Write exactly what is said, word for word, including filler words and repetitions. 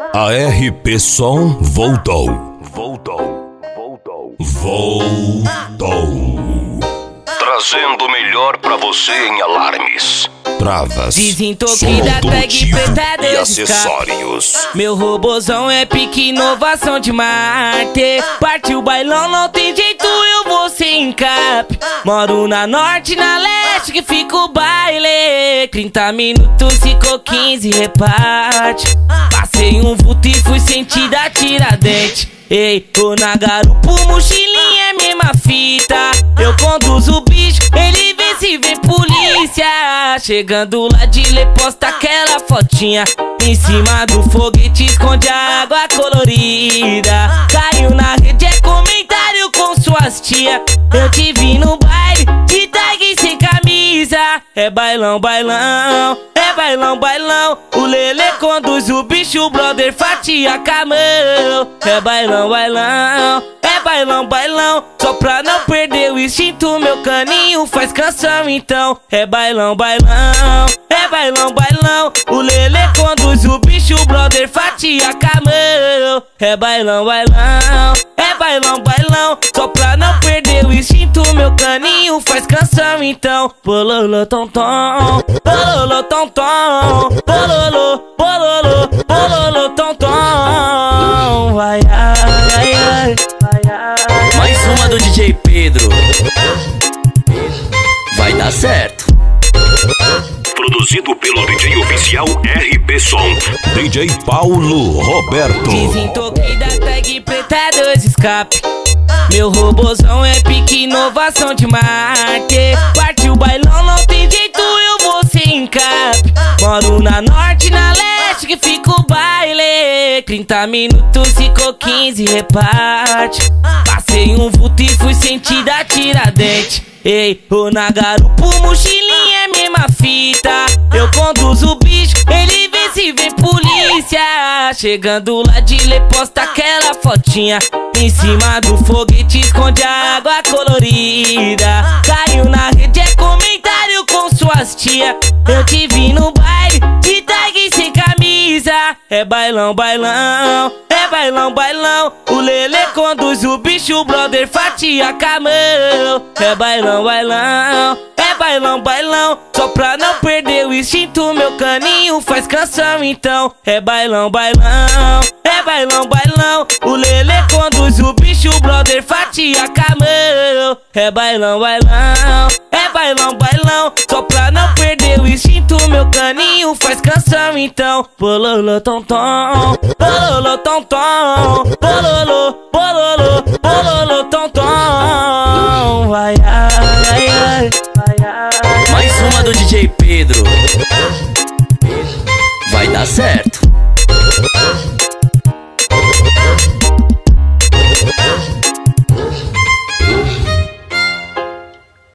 A R P Som voltou. Voltou. Voltou. Voltou. Trazendo o melhor pra você em alarmes, travas, Desentoquida, tag preta e acessórios. Meu robozão é pique inovação de Marte. Partiu o bailão, não tem jeito, eu vou sem cap. Moro na norte, na leste, que fica o baile. trinta minutos, ficou quinze, reparte. Passei um vulto e fui sentir da Tiradentes. Ei, tô na garupa, mochilinha é mesma fita. Eu conduzo o bicho, ele vê se vem polícia. Chegando lá de lê, posta aquela fotinha. Em cima do foguete esconde a água colorida. Caiu na rede, é comentário com suas tia. Eu te vi no baile, de tag sem camisa. É bailão, bailão, é bailão, bailão. O Lelê conduz o bicho, o brother fatia com a mão. É bailão, bailão, é bailão, bailão. Só pra não perder o instinto, meu caninho faz canção então. É bailão, bailão, é bailão, bailão. O Lelê conduz o bicho, o brother fatia com a mão. É bailão, bailão, é bailão, bailão. Só pra não perder o instinto, meu caninho faz canção então. Bololô, tom, tom, bololô, tom, tom. Bololô, bololô, bololô, tom, tom. Vai, ai, ai, ai, vai, ai. Mais uma do D J Pedro. Vai dar certo. Produzido pelo D J oficial R P Som, D J Paulo Roberto. Desentoquida, tag preta, dois escape. Meu robozão é pique inovação de Marte. Partiu o bailão, não tem jeito, eu vou sem cap. Moro na norte, na leste, que fica o baile. trinta minutos, ficou quinze, reparte. Passei um vulto e fui sentir da Tiradentes. Ei, tô na garupa, mochilinha é mesma fita. Eu conduzo o bicho, ele vê se vem polícia. Chegando lá de lê, posta aquela fotinha. Em cima do foguete esconde a água colorida. Caiu na rede, é comentário com suas tia. Eu te vi no baile, de tag sem camisa. É bailão, bailão, é bailão, bailão. O Lelê conduz o bicho, o brother fatia com a mão. É bailão, bailão, é bailão, bailão. Só pra não perder o instinto, meu caninho faz canção então. É bailão, bailão, é bailão, bailão. O Lelê conduz o bicho, o brother fatia com a mão. É bailão, bailão, é bailão, bailão. Só pra não perder o instinto, meu caninho faz canção então. Bololô, tom, tom, bololô, tom, tom. Bololô, bololô, bololô, tom, tom. Vai, ai, ai, vai, ai. Mais uma do D J Pedro. Vai dar certo.